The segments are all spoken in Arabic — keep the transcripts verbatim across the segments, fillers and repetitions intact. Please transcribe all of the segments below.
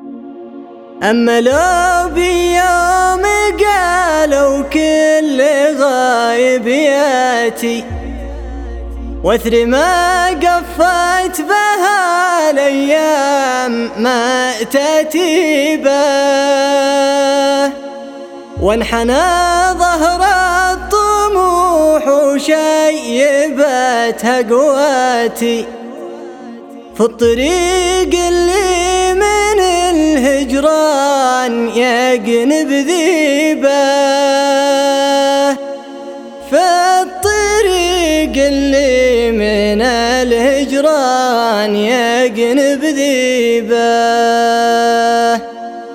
أما لو بيوم قالوا كل غايب ياتي، وثر ما قفت بها الأيام ما تأتي به، وانحنى ظهر الطموح وشيبتها قواتي، في الطريق اللي من الهجران يجنب ذيبه، في الطريق اللي من الهجران يجنب ذيبه.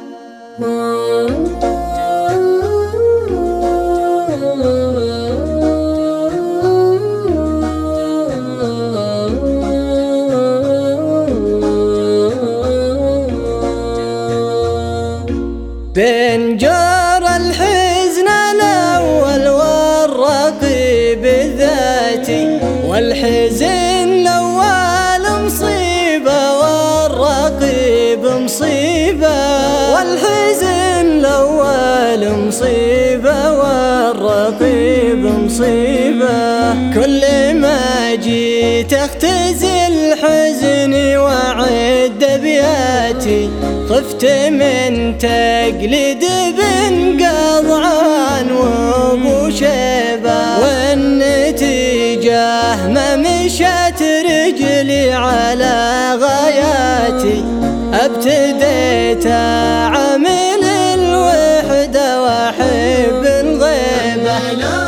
بين جار الحزن الأول والرقيب الذاتي، والحزن الأول مصيبة والرقيب مصيبة، والحزن الأول مصيبة والرقيب مصيبة. كل ما جيت اختزل حزني وعد أبياتي، خفت من تقليد بن قضعان وابو شيبة، والنتيجة ما مشت رجلي على غاياتي، ابتديت اعامل الوحدة واحب الغيبة.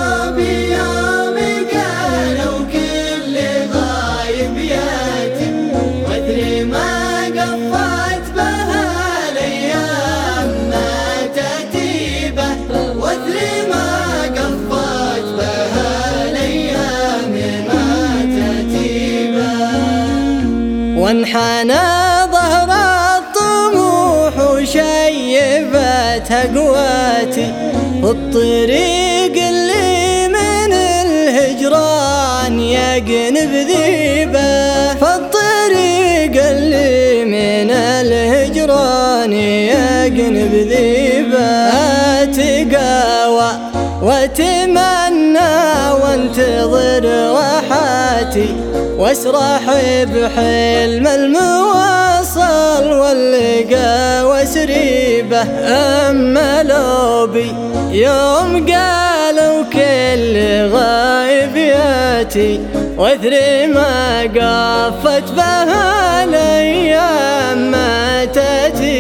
وانحنى ظهر الطموح وشيبتها قواتي، الطريق اللي من الهجران يجنب ذيبه، فالطريق اللي من الهجران يجنب ذيبه. أتقاوى واتمنى وانتظر وحاتي، واسرح بحلم المواصل واللقا وسريبه. أما لو بي يوم قالوا كل غايب ياتي، وثر ما قفت بها الأيام ما تأتي